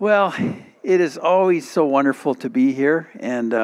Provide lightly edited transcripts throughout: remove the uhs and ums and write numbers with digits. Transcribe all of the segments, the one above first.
Well, it is always so wonderful to be here, and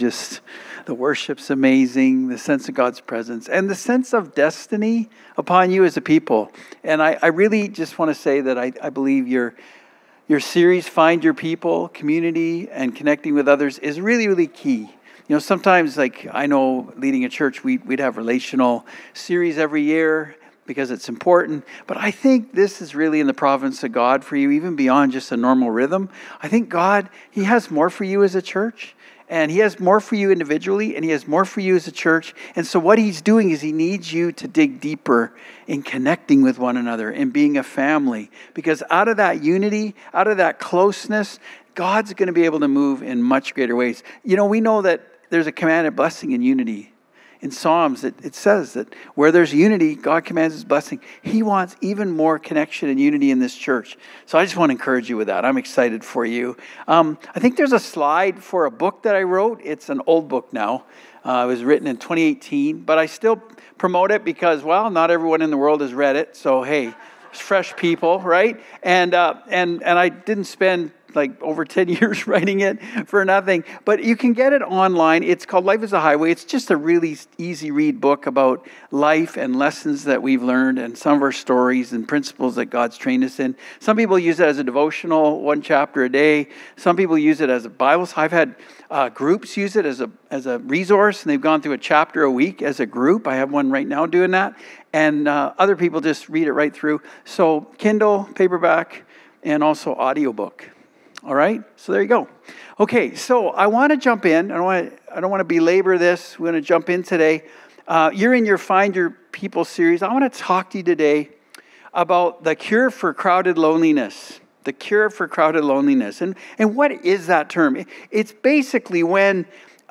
the worship's amazing, the sense of God's presence, and the sense of destiny upon you as a people. And I really just want to say that I believe your series, Find Your People, community, and connecting with others is really, really key. You know, sometimes, like I know leading a church, we'd have relational series every year, because it's important. But I think this is really in the province of God for you, even beyond just a normal rhythm. I think God, He has more for you as a church, and He has more for you individually, and He has more for you as a church. And so what He's doing is He needs you to dig deeper in connecting with one another and being a family. Because out of that unity, out of that closeness, God's going to be able to move in much greater ways. You know, we know that there's a commanded blessing in unity. In Psalms, it says that where there's unity, God commands His blessing. He wants even more connection and unity in this church. So I just want to encourage you with that. I'm excited for you. I think there's a slide for a book that I wrote. It's an old book now. It was written in 2018, but I still promote it because, well, not everyone in the world has read it. So, hey, it's fresh people, right? And I didn't spend like over 10 years writing it for nothing. But you can get it online. It's called Life is a Highway. It's just a really easy read book about life and lessons that we've learned and some of our stories and principles that God's trained us in. Some people use it as a devotional, one chapter a day. Some people use it as a Bible. I've had groups use it as a resource, and they've gone through a chapter a week as a group. I have one right now doing that. And other people just read it right through. So Kindle, paperback, and also audiobook. All right, so there you go. Okay, so I want to jump in. I don't want to belabor this. We're going to jump in today. You're in your Find Your People series. I want to talk to you today about the cure for crowded loneliness. The cure for crowded loneliness. And what is that term? It's basically when,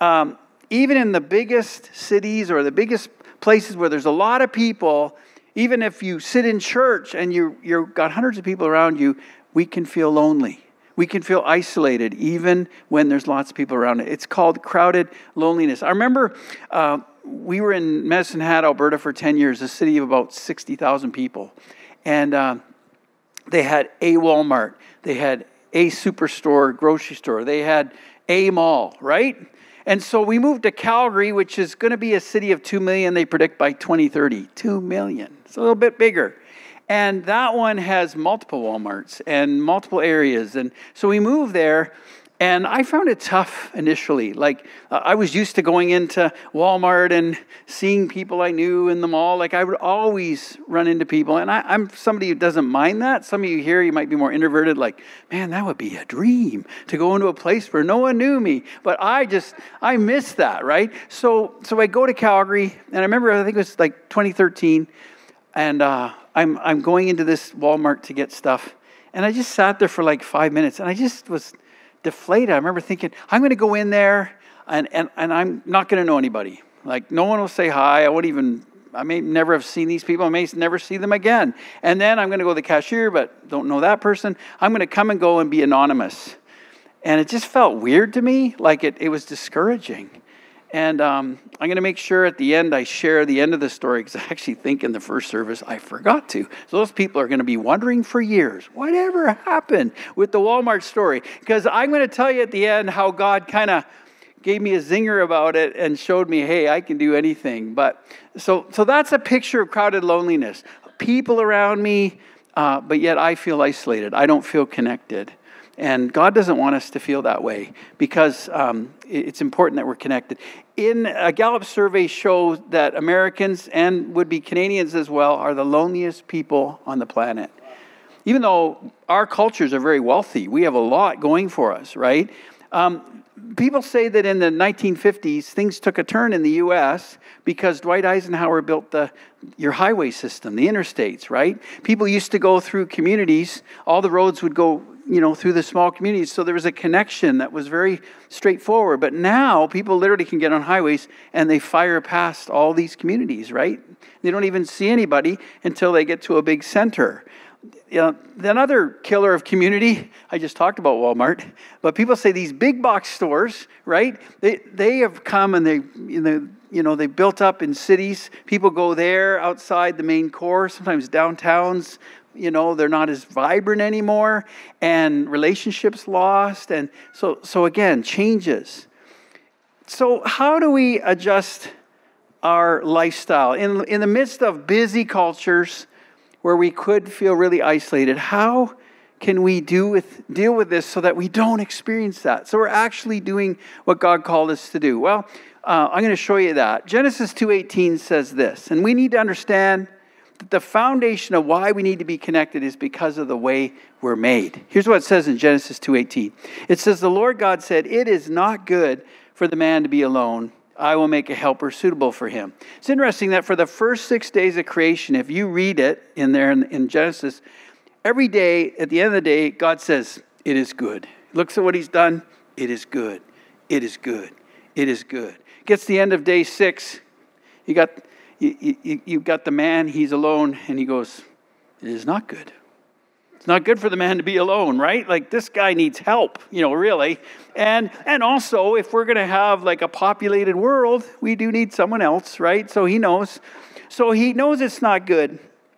even in the biggest cities or the biggest places where there's a lot of people, even if you sit in church and you've got hundreds of people around you, we can feel lonely. We can feel isolated even when there's lots of people around it. It's called crowded loneliness. I remember we were in Medicine Hat, Alberta for 10 years, a city of about 60,000 people. And they had a Walmart. They had a superstore, grocery store. They had a mall, right? And so we moved to Calgary, which is going to be a city of 2 million, they predict, by 2030. 2 million. It's a little bit bigger. And that one has multiple Walmarts and multiple areas. And so we moved there, and I found it tough initially. Like, I was used to going into Walmart and seeing people I knew in the mall. Like, I would always run into people. And I'm somebody who doesn't mind that. Some of you here, you might be more introverted. Like, man, that would be a dream to go into a place where no one knew me. But I miss that, right? So I go to Calgary, and I remember, I think it was like 2013, and I'm going into this Walmart to get stuff. And I just sat there for like 5 minutes, and I just was deflated. I remember thinking, I'm going to go in there, and I'm not going to know anybody. Like, no one will say hi. I may never have seen these people. I may never see them again. And then I'm going to go to the cashier, but don't know that person. I'm going to come and go and be anonymous. And it just felt weird to me, like it was discouraging. And I'm going to make sure at the end I share the end of the story, because I actually think in the first service I forgot to. So those people are going to be wondering for years, whatever happened with the Walmart story? Because I'm going to tell you at the end how God kind of gave me a zinger about it and showed me, hey, I can do anything. But so that's a picture of crowded loneliness. People around me, but yet I feel isolated. I don't feel connected. And God doesn't want us to feel that way, because it's important that we're connected. In a Gallup survey shows that Americans, and would-be Canadians as well, are the loneliest people on the planet. Even though our cultures are very wealthy, we have a lot going for us, right? People say that in the 1950s, things took a turn in the U.S. because Dwight Eisenhower built your highway system, the interstates, right? People used to go through communities. All the roads would go through the small communities. So there was a connection that was very straightforward. But now people literally can get on highways and they fire past all these communities, right? They don't even see anybody until they get to a big center. Another killer of community, I just talked about Walmart, but people say these big box stores, right? They have come and they built up in cities. People go there outside the main core, sometimes downtowns, they're not as vibrant anymore, and relationships lost. And so again, changes. So how do we adjust our lifestyle in the midst of busy cultures where we could feel really isolated? How can we deal with this so that we don't experience that? So we're actually doing what God called us to do. Well, I'm going to show you that. Genesis 2:18 says this, and we need to understand that the foundation of why we need to be connected is because of the way we're made. Here's what it says in Genesis 2:18. It says, "The Lord God said, 'It is not good for the man to be alone. I will make a helper suitable for him.'" It's interesting that for the first 6 days of creation, if you read it in there in Genesis, every day, at the end of the day, God says, "It is good." He looks at what he's done. It is good. It is good. It is good. Gets to the end of day 6. You've got the man, he's alone, and he goes, "It is not good." It's not good for the man to be alone, right? Like, this guy needs help, really. And also, if we're going to have like a populated world, we do need someone else, right? So he knows. So he knows it's not good.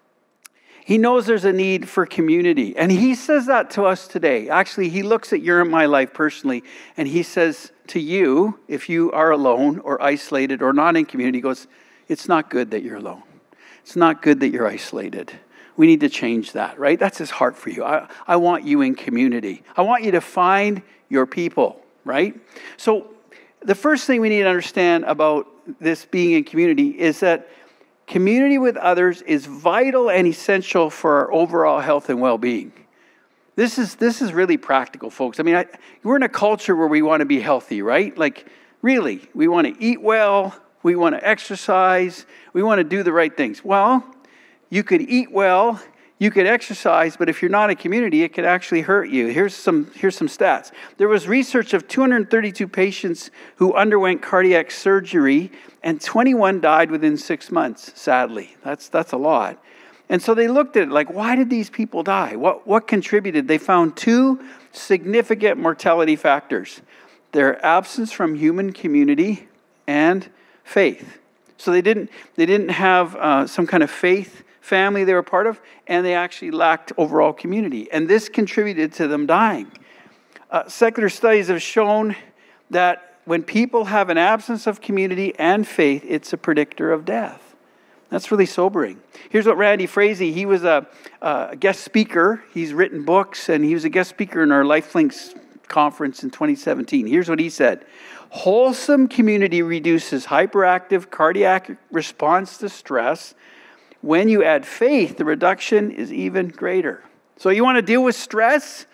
He knows there's a need for community. And he says that to us today. Actually, he looks at your and my life personally, and he says to you, if you are alone or isolated or not in community, he goes, "It's not good that you're alone. It's not good that you're isolated. We need to change that," right? That's his heart for you. I want you in community. I want you to find your people, right? So the first thing we need to understand about this being in community is that community with others is vital and essential for our overall health and well-being. This is really practical, folks. I mean, we're in a culture where we want to be healthy, right? Like, really, we want to eat well, we want to exercise, we want to do the right things. Well, you could eat well, you could exercise, but if you're not in community, it could actually hurt you. Here's some stats. There was research of 232 patients who underwent cardiac surgery, and 21 died within 6 months, sadly. That's a lot. And so they looked at it, like, why did these people die? What contributed? They found 2 significant mortality factors: their absence from human community and faith. So they didn't have some kind of faith family they were part of, and they actually lacked overall community. And this contributed to them dying. Secular studies have shown that when people have an absence of community and faith, it's a predictor of death. That's really sobering. Here's what Randy Frazee, he was a guest speaker. He's written books, and he was a guest speaker in our LifeLinks conference in 2017. Here's what he said: "Wholesome community reduces hyperactive cardiac response to stress. When you add faith, the reduction is even greater." So you want to deal with stress?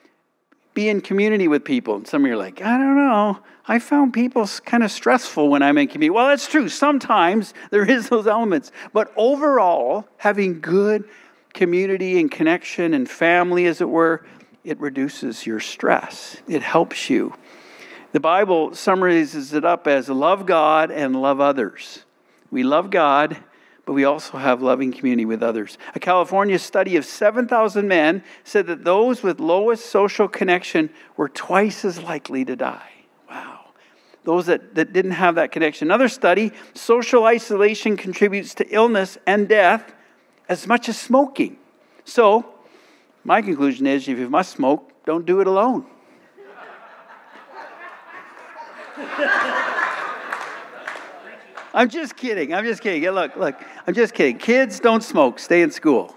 Be in community with people. And some of you are like, "I don't know. I found people kind of stressful when I'm in community." Well, that's true. Sometimes there is those elements. But overall, having good community and connection and family, as it were, it reduces your stress. It helps you. The Bible summarizes it up as love God and love others. We love God, but we also have loving community with others. A California study of 7,000 men said that those with lowest social connection were twice as likely to die. Wow. Those that didn't have that connection. Another study, social isolation contributes to illness and death as much as smoking. So, my conclusion is, if you must smoke, don't do it alone. I'm just kidding. Yeah, look, I'm just kidding. Kids, don't smoke. Stay in school.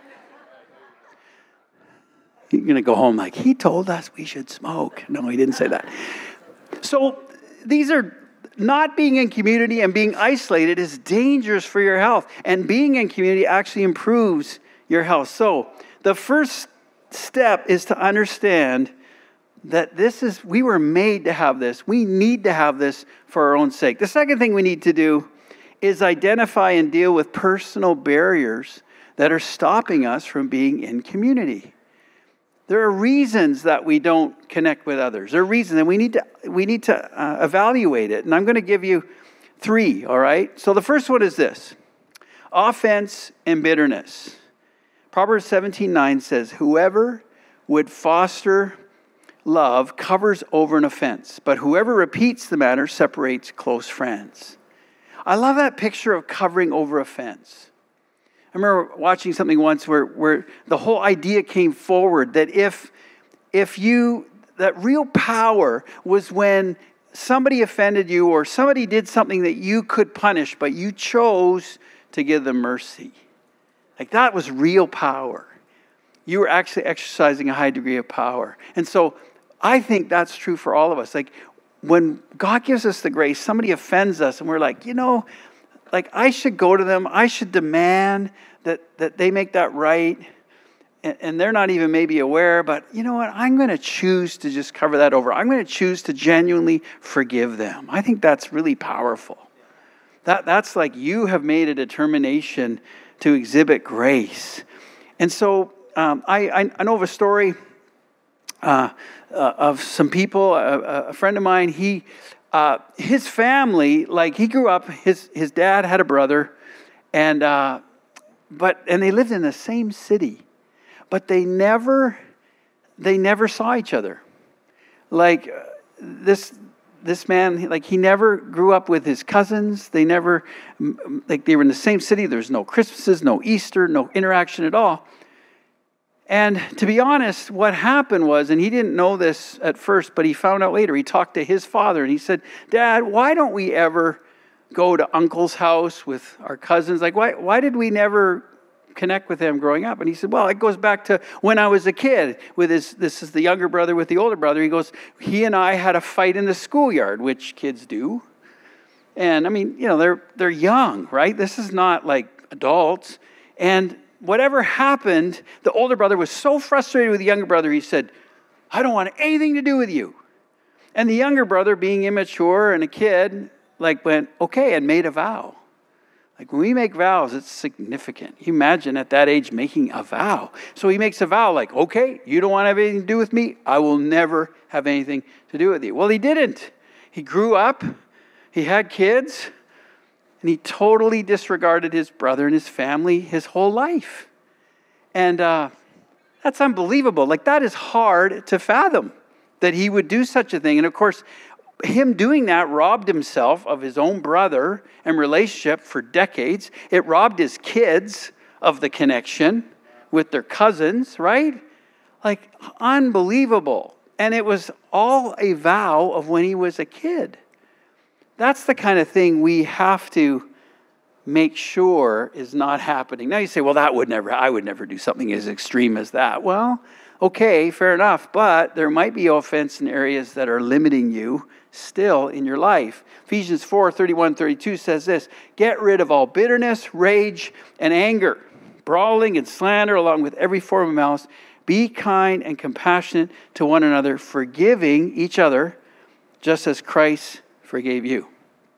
You're going to go home like, "He told us we should smoke." No, he didn't say that. So these are not being in community, and being isolated is dangerous for your health. And being in community actually improves your health. So the first step is to understand that we were made to have this. We need to have this for our own sake. The second thing we need to do is identify and deal with personal barriers that are stopping us from being in community. There are reasons that we don't connect with others. There are reasons, and we need to evaluate it. And I'm going to give you 3, all right? So the first one is this: offense and bitterness. Proverbs 17:9 says, "Whoever would foster love covers over an offense, but whoever repeats the matter separates close friends." I love that picture of covering over offense. I remember watching something once where the whole idea came forward that that real power was when somebody offended you or somebody did something that you could punish, but you chose to give them mercy. Like that was real power. You were actually exercising a high degree of power. And so I think that's true for all of us. Like when God gives us the grace, somebody offends us and we're like, like I should go to them. I should demand that they make that right. And they're not even maybe aware, but you know what? I'm going to choose to just cover that over. I'm going to choose to genuinely forgive them. I think that's really powerful. That's like you have made a determination to exhibit grace. And so I know of a story of some people, a friend of mine, his family, like he grew up, his dad had a brother, and they lived in the same city. But they never saw each other. Like this man, like he never grew up with his cousins. They were in the same city. There's no Christmases, no Easter, no interaction at all. And to be honest, what happened was, and he didn't know this at first, but he found out later. He talked to his father and he said, "Dad, why don't we ever go to Uncle's house with our cousins? Like, why did we never connect with him growing up?" And he said, "Well, it goes back to when I was a kid with this is the younger brother with the older brother. He goes, he and I had a fight in the schoolyard," which kids do. And I mean, they're young, right? This is not like adults. And whatever happened, the older brother was so frustrated with the younger brother, he said, "I don't want anything to do with you." And the younger brother, being immature and a kid, like went, "Okay," and made a vow. Like when we make vows, it's significant. You imagine at that age making a vow. So he makes a vow like, "Okay, you don't want to have anything to do with me. I will never have anything to do with you." Well, he didn't. He grew up. He had kids. And he totally disregarded his brother and his family his whole life. And that's unbelievable. Like that is hard to fathom that he would do such a thing. And of course, him doing that robbed himself of his own brother and relationship for decades. It robbed his kids of the connection with their cousins, right? Like unbelievable. And it was all a vow of when he was a kid. That's the kind of thing we have to make sure is not happening. Now you say, "Well, I would never do something as extreme as that." Well, okay, fair enough. But there might be offense in areas that are limiting you still in your life. Ephesians 4:31-32 says this: "Get rid of all bitterness, rage, and anger, brawling and slander, along with every form of malice. Be kind and compassionate to one another, forgiving each other, just as Christ forgave you."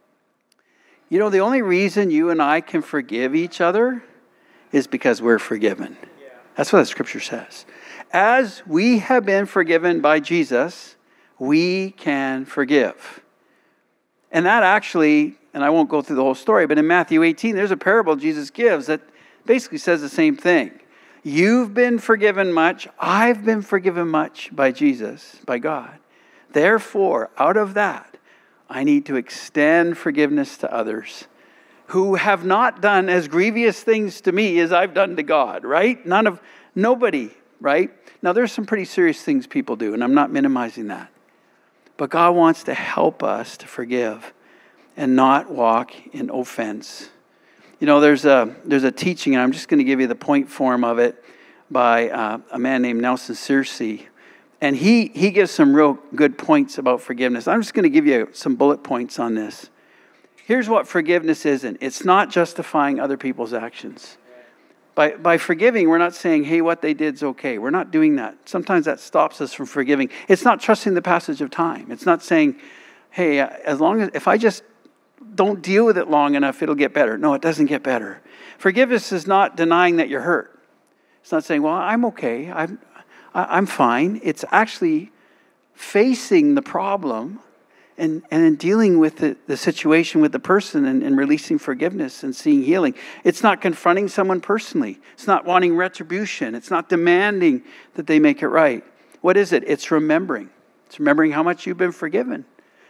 The only reason you and I can forgive each other is because we're forgiven. That's what the scripture says. As we have been forgiven by Jesus, we can forgive. And that actually, and I won't go through the whole story, but in Matthew 18, there's a parable Jesus gives that basically says the same thing. You've been forgiven much. I've been forgiven much by Jesus, by God. Therefore, out of that, I need to extend forgiveness to others who have not done as grievous things to me as I've done to God, right? Nobody, right? Now, there's some pretty serious things people do, and I'm not minimizing that. But God wants to help us to forgive and not walk in offense. There's a teaching, and I'm just going to give you the point form of it by a man named Nelson Searcy. And he gives some real good points about forgiveness. I'm just going to give you some bullet points on this. Here's what forgiveness isn't. It's not justifying other people's actions. By forgiving, we're not saying, "Hey, what they did's okay." We're not doing that. Sometimes that stops us from forgiving. It's not trusting the passage of time. It's not saying, "Hey, if I just don't deal with it long enough, it'll get better." No, it doesn't get better. Forgiveness is not denying that you're hurt. It's not saying, "Well, I'm okay. I'm fine." It's actually facing the problem and then dealing with the situation with the person and releasing forgiveness and seeing healing. It's not confronting someone personally. It's not wanting retribution. It's not demanding that they make it right. What is it? It's remembering. It's remembering how much you've been forgiven.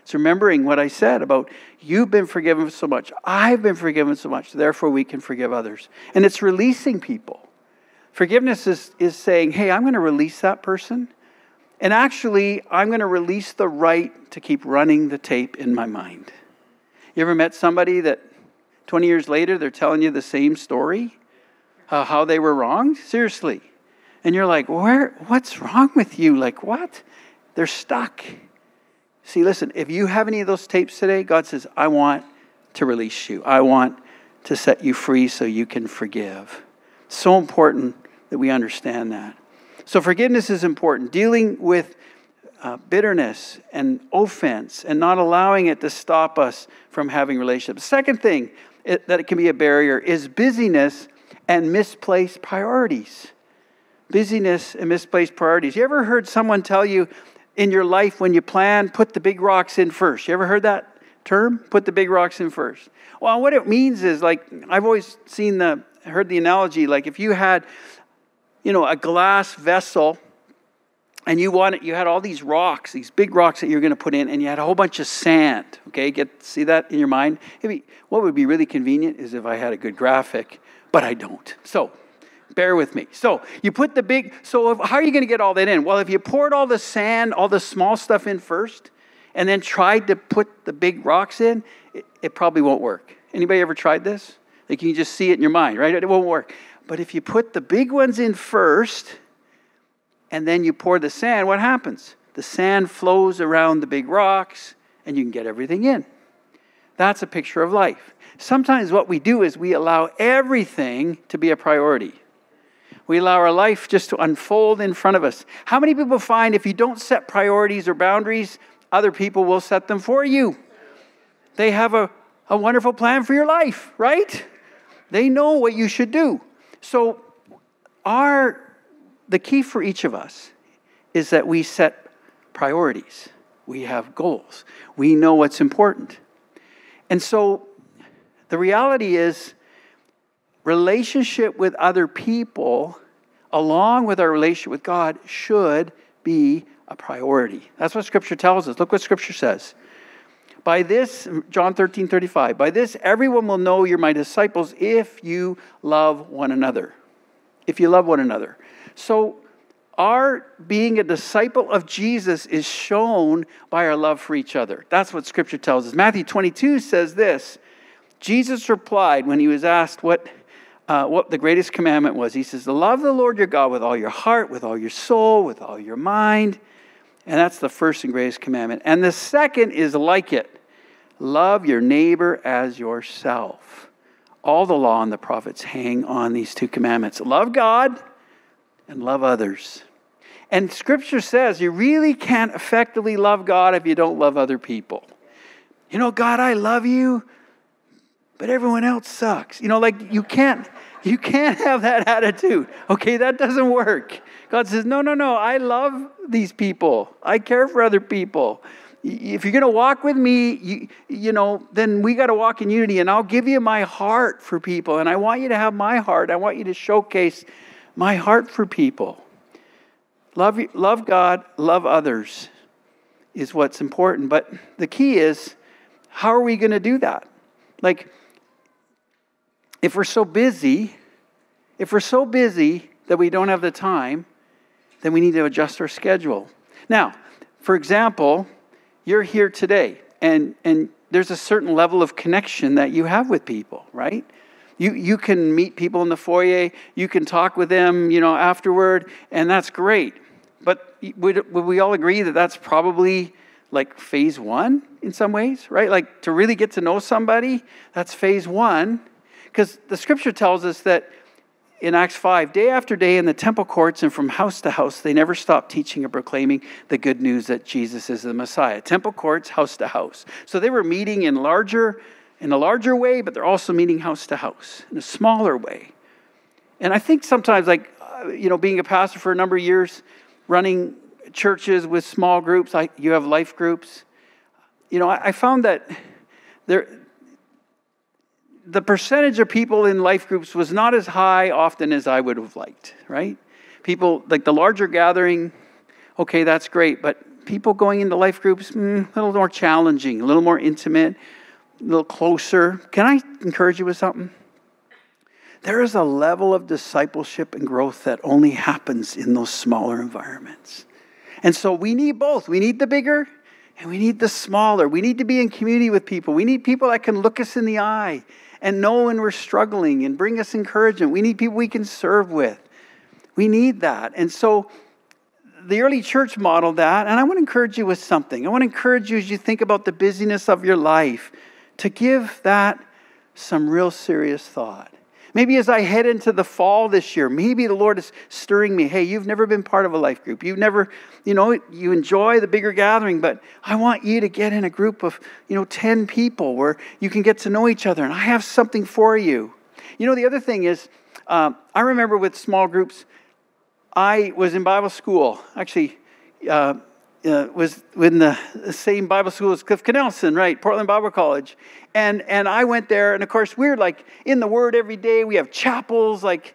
It's remembering what I said about you've been forgiven so much. I've been forgiven so much. Therefore, we can forgive others. And it's releasing people. Forgiveness is saying, hey, I'm going to release that person. And actually, I'm going to release the right to keep running the tape in my mind. You ever met somebody that 20 years later, they're telling you the same story? How they were wronged? Seriously. And you're like, what's wrong with you? Like, what? They're stuck. See, listen, if you have any of those tapes today, God says, I want to release you. I want to set you free so you can forgive. It's so important that we understand that. So forgiveness is important. Dealing with bitterness and offense and not allowing it to stop us from having relationships. The second thing that it can be a barrier is busyness and misplaced priorities. Busyness and misplaced priorities. You ever heard someone tell you in your life when you plan, put the big rocks in first? You ever heard that term? Put the big rocks in first. Well, what it means is, like, I've always heard the analogy, like if you had, a glass vessel and you had all these rocks, these big rocks that you're going to put in, and you had a whole bunch of sand. Okay, see that in your mind? What would be really convenient is if I had a good graphic, but I don't. So bear with me. So you put how are you going to get all that in? Well, if you poured all the sand, all the small stuff in first, and then tried to put the big rocks in, it probably won't work. Anybody ever tried this? Like, you can just see it in your mind, right? It won't work. But if you put the big ones in first, and then you pour the sand, what happens? The sand flows around the big rocks, and you can get everything in. That's a picture of life. Sometimes what we do is we allow everything to be a priority. We allow our life just to unfold in front of us. How many people find if you don't set priorities or boundaries, other people will set them for you? They have a wonderful plan for your life, right? They know what you should do. So the key for each of us is that we set priorities. We have goals. We know what's important. And so the reality is, relationship with other people, along with our relationship with God, should be a priority. That's what Scripture tells us. Look what Scripture says. By this, John 13:35, by this everyone will know you're my disciples if you love one another. If you love one another. So our being a disciple of Jesus is shown by our love for each other. That's what Scripture tells us. Matthew 22 says this. Jesus replied when he was asked what the greatest commandment was. He says, to love the Lord your God with all your heart, with all your soul, with all your mind. And that's the first and greatest commandment. And the second is like it. Love your neighbor as yourself. All the law and the prophets hang on these two commandments. Love God and love others. And Scripture says you really can't effectively love God if you don't love other people. God, I love you, but everyone else sucks. You can't have that attitude. Okay, that doesn't work. God says, no, I love these people. I care for other people. If you're going to walk with me, then we got to walk in unity, and I'll give you my heart for people, and I want you to have my heart. I want you to showcase my heart for people. Love God, love others is what's important. But the key is, how are we going to do that? Like, if we're so busy that we don't have the time, then we need to adjust our schedule. Now, for example, you're here today, and there's a certain level of connection that you have with people, right? You can meet people in the foyer, you can talk with them, afterward, and that's great. But would we all agree that that's probably like phase one in some ways, right? Like, to really get to know somebody, that's phase one. Because the Scripture tells us that in Acts 5, day after day in the temple courts and from house to house, they never stopped teaching and proclaiming the good news that Jesus is the Messiah. Temple courts, house to house. So they were meeting in a larger way, but they're also meeting house to house in a smaller way. And I think sometimes, being a pastor for a number of years, running churches with small groups, you have life groups. I found that the percentage of people in life groups was not as high often as I would have liked, right? People, like the larger gathering, okay, that's great, but people going into life groups, a little more challenging, a little more intimate, a little closer. Can I encourage you with something? There is a level of discipleship and growth that only happens in those smaller environments. And so we need both. We need the bigger and we need the smaller. We need to be in community with people. We need people that can look us in the eye and know when we're struggling and bring us encouragement. We need people we can serve with. We need that. And so the early church modeled that. And I want to encourage you with something. I want to encourage you as you think about the busyness of your life to give that some real serious thought. Maybe as I head into the fall this year, maybe the Lord is stirring me. Hey, you've never been part of a life group. You've never, you enjoy the bigger gathering, but I want you to get in a group of, 10 people where you can get to know each other. And I have something for you. The other thing is, I remember with small groups, I was in Bible school. Actually, was in the same Bible school as Cliff Knelson, right? Portland Bible College. And I went there, and of course, we're like in the Word every day. We have chapels, like,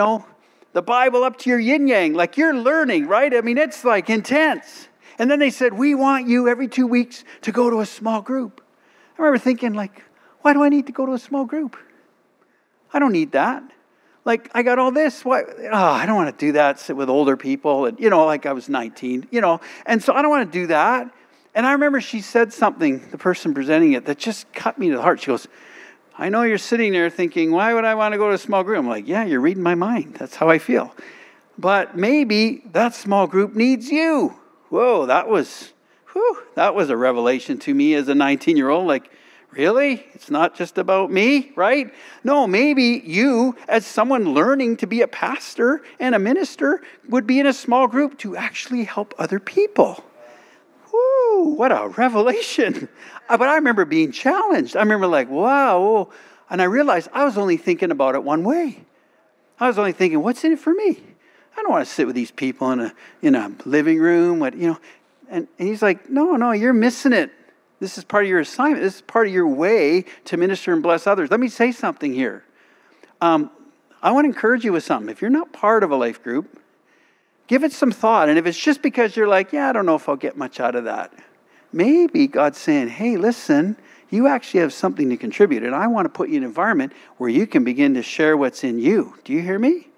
the Bible up to your yin-yang. Like, you're learning, right? I mean, it's like intense. And then they said, we want you every 2 weeks to go to a small group. I remember thinking, like, why do I need to go to a small group? I don't need that. Like, I got all this. Why? I don't want to do that, sit with older people. And, like I was 19, And so I don't want to do that. And I remember she said something, the person presenting it, that just cut me to the heart. She goes, I know you're sitting there thinking, why would I want to go to a small group? I'm like, yeah, you're reading my mind. That's how I feel. But maybe that small group needs you. Whoa, that was a revelation to me as a 19-year-old. Like, really? It's not just about me, right? No, maybe you, as someone learning to be a pastor and a minister, would be in a small group to actually help other people. Woo, what a revelation. But I remember being challenged. I remember like, wow. And I realized I was only thinking about it one way. I was only thinking, what's in it for me? I don't want to sit with these people in a living room. And he's like, no, you're missing it. This is part of your assignment. This is part of your way to minister and bless others. Let me say something here. I want to encourage you with something. If you're not part of a life group, give it some thought. And if it's just because you're like, I don't know if I'll get much out of that. Maybe God's saying, hey, listen, you actually have something to contribute. And I want to put you in an environment where you can begin to share what's in you. Do you hear me?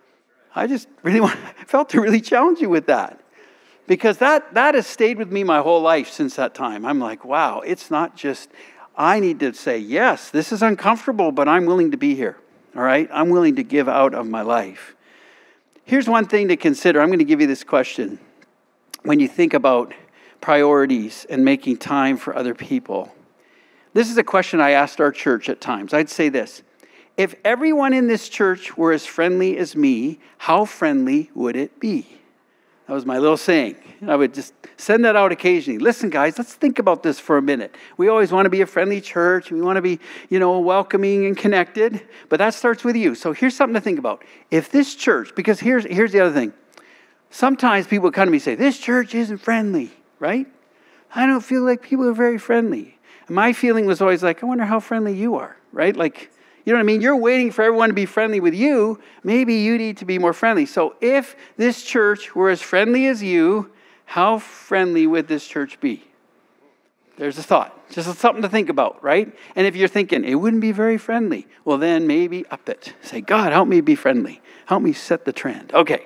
I just really felt to really challenge you with that. Because that has stayed with me my whole life since that time. I'm like, wow, it's not just, I need to say, yes, this is uncomfortable, but I'm willing to be here. All right? I'm willing to give out of my life. Here's one thing to consider. I'm going to give you this question. When you think about priorities and making time for other people, this is a question I asked our church at times. I'd say this: if everyone in this church were as friendly as me, how friendly would it be? That was my little saying. I would just send that out occasionally. Listen, guys, let's think about this for a minute. We always want to be a friendly church. We want to be, welcoming and connected. But that starts with you. So here's something to think about. If this church, because here's the other thing. Sometimes people come to me and say, this church isn't friendly, right? I don't feel like people are very friendly. And my feeling was always like, I wonder how friendly you are, right? Like, you know what I mean? You're waiting for everyone to be friendly with you. Maybe you need to be more friendly. So if this church were as friendly as you, how friendly would this church be? There's a thought. Just something to think about, right? And if you're thinking, it wouldn't be very friendly, well then maybe up it. Say, God, help me be friendly. Help me set the trend. Okay.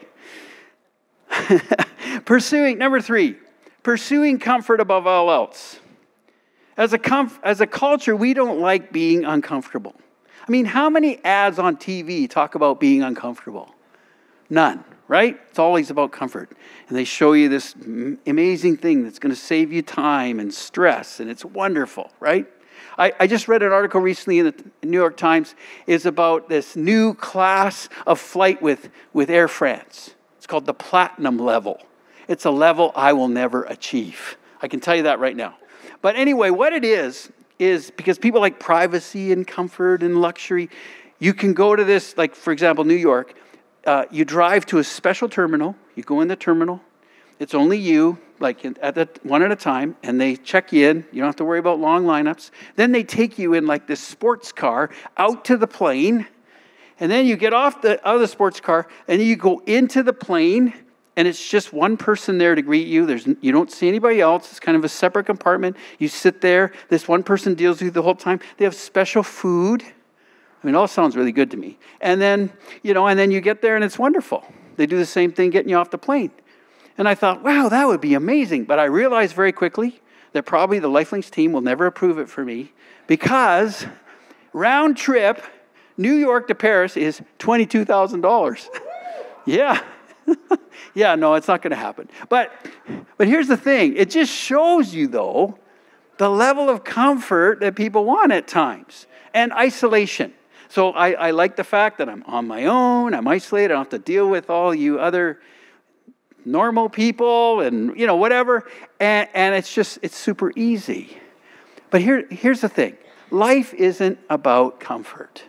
Number 3, pursuing comfort above all else. As a culture, we don't like being uncomfortable. I mean, how many ads on TV talk about being uncomfortable? None, right? It's always about comfort. And they show you this amazing thing that's going to save you time and stress, and it's wonderful, right? I just read an article recently in the New York Times. It's about this new class of flight with Air France. It's called the platinum level. It's a level I will never achieve. I can tell you that right now. But anyway, what it is because people like privacy and comfort and luxury, you can go to this, like, for example, New York. You drive to a special terminal. You go in the terminal. It's only you, one at a time, and they check you in. You don't have to worry about long lineups. Then they take you in like this sports car out to the plane. And then you get out of the sports car, and you go into the plane, And it's just one person there to greet you. You don't see anybody else. It's kind of a separate compartment. You sit there. This one person deals with you the whole time. They have special food. I mean, it all sounds really good to me. And then you get there and it's wonderful. They do the same thing getting you off the plane. And I thought, wow, that would be amazing. But I realized very quickly that probably the Lifelinks team will never approve it for me because round trip, New York to Paris is $22,000. Yeah. Yeah, no, it's not going to happen. But here's the thing. It just shows you, though, the level of comfort that people want at times and isolation. So I like the fact that I'm on my own. I'm isolated. I don't have to deal with all you other normal people and, whatever. And it's super easy. But here's the thing. Life isn't about comfort.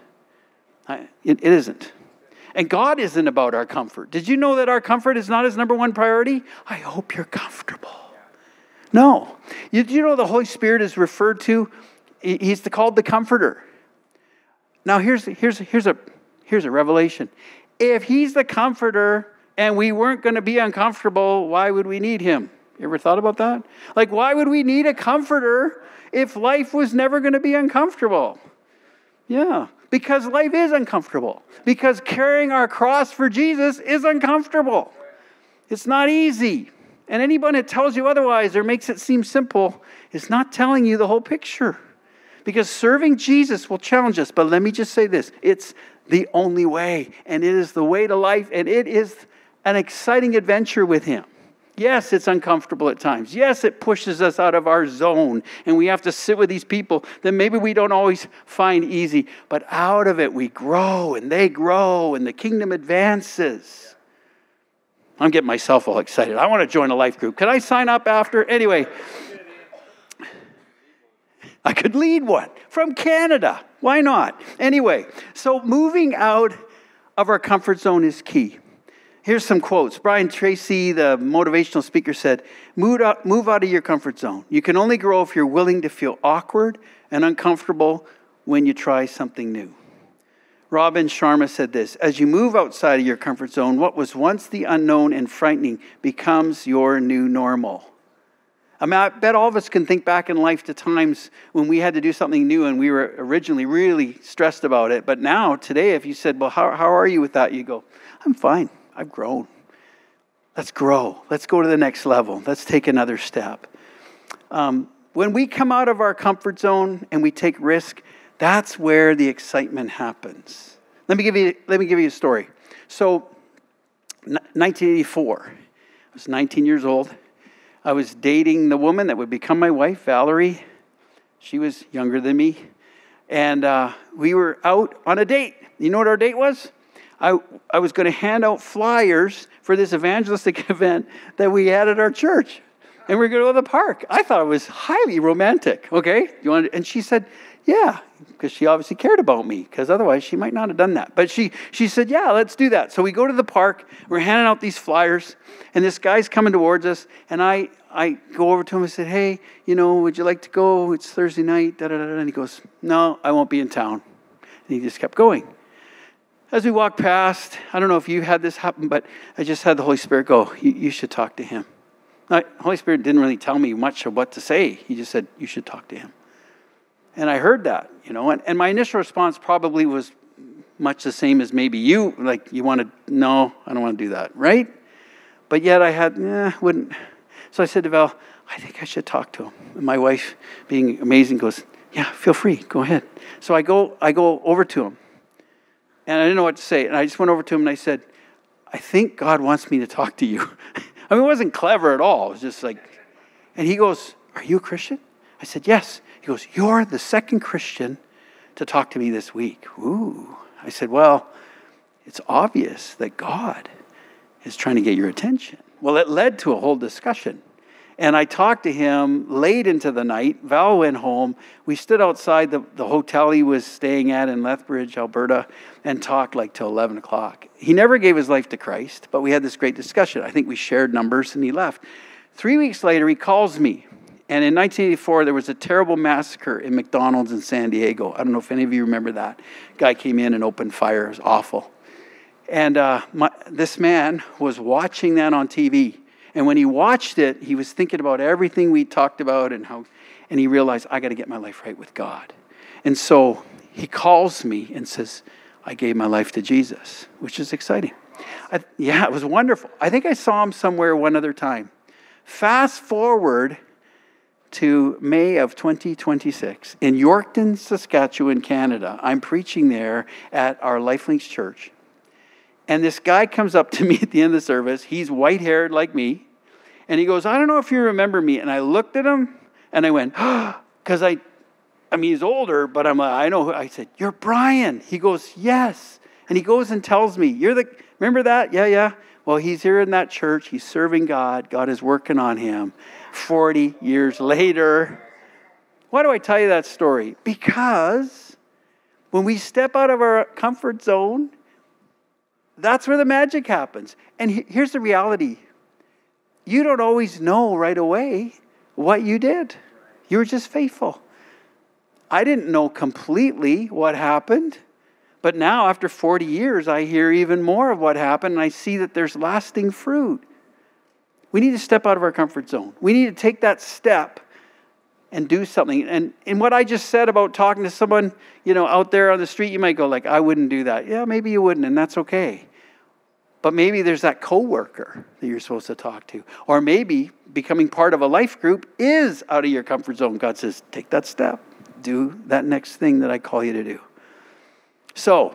It isn't. And God isn't about our comfort. Did you know that our comfort is not his number one priority? I hope you're comfortable. No. You know the Holy Spirit is referred to? He's called the Comforter. Now here's a revelation. If he's the Comforter and we weren't going to be uncomfortable, why would we need him? You ever thought about that? Like, why would we need a comforter if life was never going to be uncomfortable? Yeah. Because life is uncomfortable. Because carrying our cross for Jesus is uncomfortable. It's not easy. And anyone that tells you otherwise or makes it seem simple is not telling you the whole picture. Because serving Jesus will challenge us. But let me just say this. It's the only way. And it is the way to life. And it is an exciting adventure with him. Yes, it's uncomfortable at times. Yes, it pushes us out of our zone. And we have to sit with these people that maybe we don't always find easy. But out of it, we grow and they grow and the kingdom advances. I'm getting myself all excited. I want to join a life group. Can I sign up after? Anyway, I could lead one from Canada. Why not? Anyway, so moving out of our comfort zone is key. Here's some quotes. Brian Tracy, the motivational speaker, said, move out of your comfort zone. You can only grow if you're willing to feel awkward and uncomfortable when you try something new. Robin Sharma said this, as you move outside of your comfort zone, what was once the unknown and frightening becomes your new normal. I mean, I bet all of us can think back in life to times when we had to do something new and we were originally really stressed about it. But now, today, if you said, well, how are you with that? You go, I'm fine. I've grown. Let's grow. Let's go to the next level. Let's take another step. When we come out of our comfort zone and we take risk, that's where the excitement happens. Let me give you a story. So, 1984, I was 19 years old. I was dating the woman that would become my wife, Valerie. She was younger than me. And we were out on a date. You know what our date was? I was going to hand out flyers for this evangelistic event that we had at our church. And we were going to go to the park. I thought it was highly romantic. Okay? And she said, yeah, because she obviously cared about me, because otherwise she might not have done that. But she said, yeah, let's do that. So we go to the park. We're handing out these flyers. And this guy's coming towards us. And I go over to him and said, hey, would you like to go? It's Thursday night. And he goes, no, I won't be in town. And he just kept going. As we walked past, I don't know if you had this happen, but I just had the Holy Spirit go, you should talk to him. The Holy Spirit didn't really tell me much of what to say. He just said, you should talk to him. And I heard that, and my initial response probably was much the same as maybe you, like you want to, no, I don't want to do that, right? But yet I wouldn't. So I said to Val, I think I should talk to him. And my wife, being amazing, goes, yeah, feel free, go ahead. So I go over to him. And I didn't know what to say. And I just went over to him and I said, I think God wants me to talk to you. I mean, it wasn't clever at all. It was just like, and he goes, are you a Christian? I said, yes. He goes, you're the second Christian to talk to me this week. Ooh. I said, well, it's obvious that God is trying to get your attention. Well, it led to a whole discussion. And I talked to him late into the night. Val went home. We stood outside the hotel he was staying at in Lethbridge, Alberta, and talked like till 11 o'clock. He never gave his life to Christ, but we had this great discussion. I think we shared numbers and he left. 3 weeks later, he calls me. And in 1984, there was a terrible massacre in McDonald's in San Diego. I don't know if any of you remember that. Guy came in and opened fire. It was awful. And this man was watching that on TV. And when he watched it, he was thinking about everything we talked about and he realized, I got to get my life right with God. And so he calls me and says, I gave my life to Jesus, which is exciting. It was wonderful. I think I saw him somewhere one other time. Fast forward to May of 2026 in Yorkton, Saskatchewan, Canada. I'm preaching there at our Lifelinks church. And this guy comes up to me at the end of the service. He's white-haired like me. And he goes, I don't know if you remember me. And I looked at him and I went, because I mean, he's older, but I'm like, I know. I said, you're Brian. He goes, yes. And he goes and tells me, remember that? Yeah. Well, he's here in that church. He's serving God. God is working on him. 40 years later. Why do I tell you that story? Because when we step out of our comfort zone, that's where the magic happens. And here's the reality. You don't always know right away what you did. You were just faithful. I didn't know completely what happened. But now, after 40 years, I hear even more of what happened, and I see that there's lasting fruit. We need to step out of our comfort zone. We need to take that step and do something. And in what I just said about talking to someone, out there on the street, you might go like, I wouldn't do that. Yeah, maybe you wouldn't, and that's okay. But maybe there's that coworker that you're supposed to talk to. Or maybe becoming part of a life group is out of your comfort zone. God says, take that step. Do that next thing that I call you to do. So,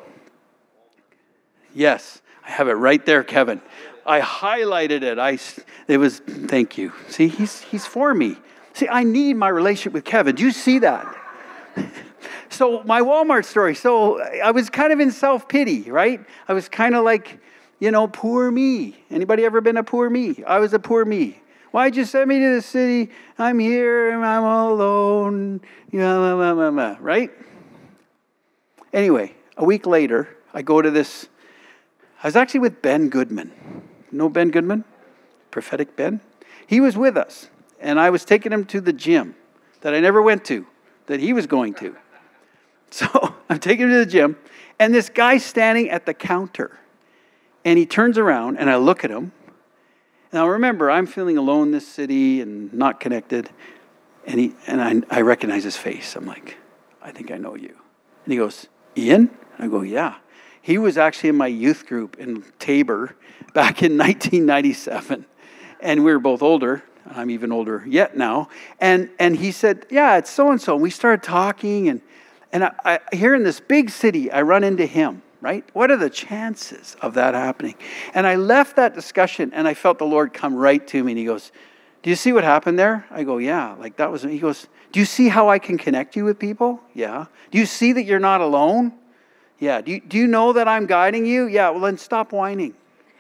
yes, I have it right there, Kevin. I highlighted it. Thank you. See, he's for me. See, I need my relationship with Kevin. Do you see that? So, my Walmart story. So, I was kind of in self-pity, right? I was kind of like, poor me. Anybody ever been a poor me? I was a poor me. Why'd you send me to the city? I'm here and I'm all alone. Right? Anyway, a week later, I go to this. I was actually with Ben Goodman. Know Ben Goodman? Prophetic Ben? He was with us. And I was taking him to the gym that I never went to, that he was going to. So I'm taking him to the gym. And this guy's standing at the counter. And he turns around and I look at him. Now remember, I'm feeling alone in this city and not connected. And I recognize his face. I'm like, I think I know you. And he goes, Ian? I go, yeah. He was actually in my youth group in Tabor back in 1997. And we were both older. I'm even older yet now. And he said, yeah, it's so-and-so. And we started talking. And I here in this big city, I run into him, right? What are the chances of that happening? And I left that discussion and I felt the Lord come right to me. And he goes, do you see what happened there? I go, yeah. He goes, do you see how I can connect you with people? Yeah. Do you see that you're not alone? Yeah. Do you know that I'm guiding you? Yeah. Well, then stop whining.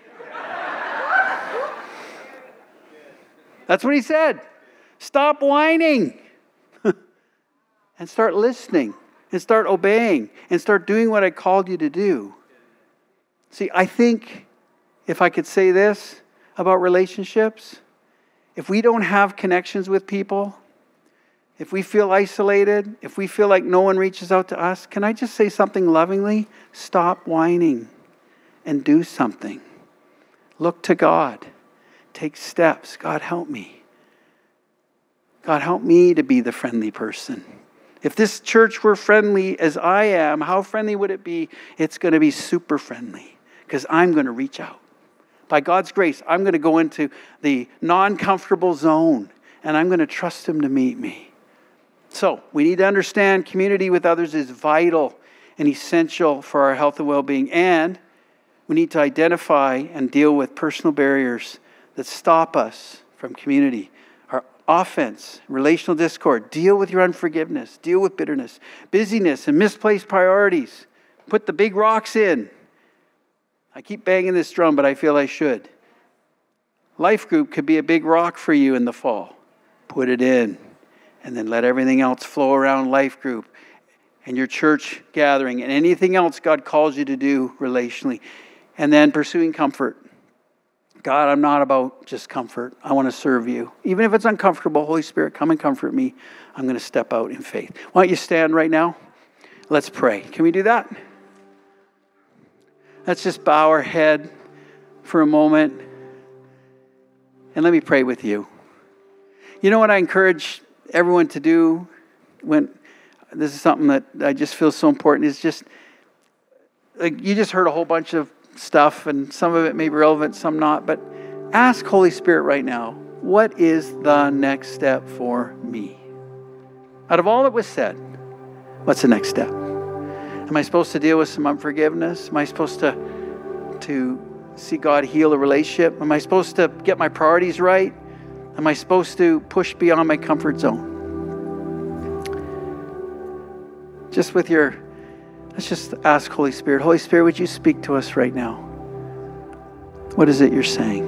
That's what he said. Stop whining. And start listening. And start obeying. And start doing what I called you to do. See, I think if I could say this about relationships, if we don't have connections with people, if we feel isolated, if we feel like no one reaches out to us, can I just say something lovingly? Stop whining and do something. Look to God. Take steps. God, help me. God, help me to be the friendly person. If this church were friendly as I am, how friendly would it be? It's going to be super friendly because I'm going to reach out. By God's grace, I'm going to go into the non-comfortable zone and I'm going to trust Him to meet me. So we need to understand community with others is vital and essential for our health and well-being. And we need to identify and deal with personal barriers that stop us from community. Our offense, relational discord, deal with your unforgiveness, deal with bitterness, busyness, and misplaced priorities. Put the big rocks in. I keep banging this drum, but I feel I should. Life group could be a big rock for you in the fall. Put it in, and then let everything else flow around life group and your church gathering and anything else God calls you to do relationally. And then pursuing comfort. God, I'm not about just comfort. I want to serve you. Even if it's uncomfortable, Holy Spirit, come and comfort me. I'm going to step out in faith. Why don't you stand right now? Let's pray. Can we do that? Let's just bow our head for a moment. And let me pray with you. You know what I encourage everyone to do when this is something that I just feel so important is just, like, you just heard a whole bunch of stuff and some of it may be relevant, some not, but ask Holy Spirit right now, what is the next step for me? Out of all that was said, what's the next step? Am I supposed to deal with some unforgiveness? Am I supposed to see God heal a relationship? Am I supposed to get my priorities right? Am I supposed to push beyond my comfort zone? Let's just ask Holy Spirit. Holy Spirit, would you speak to us right now? What is it you're saying?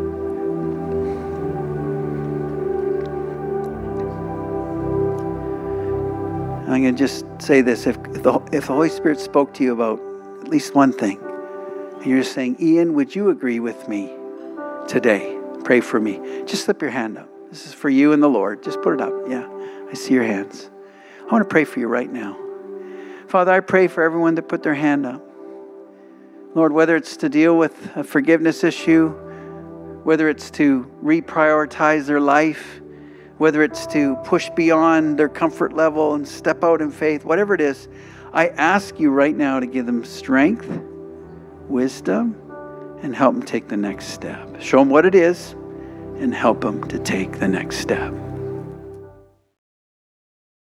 And I'm going to just say this. If the Holy Spirit spoke to you about at least one thing, and you're just saying, Ian, would you agree with me today? Pray for me. Just slip your hand up. This is for you and the Lord. Just put it up. Yeah, I see your hands. I want to pray for you right now. Father, I pray for everyone that put their hand up. Lord, whether it's to deal with a forgiveness issue, whether it's to reprioritize their life, whether it's to push beyond their comfort level and step out in faith, whatever it is, I ask you right now to give them strength, wisdom, and help them take the next step. Show them what it is and help them to take the next step.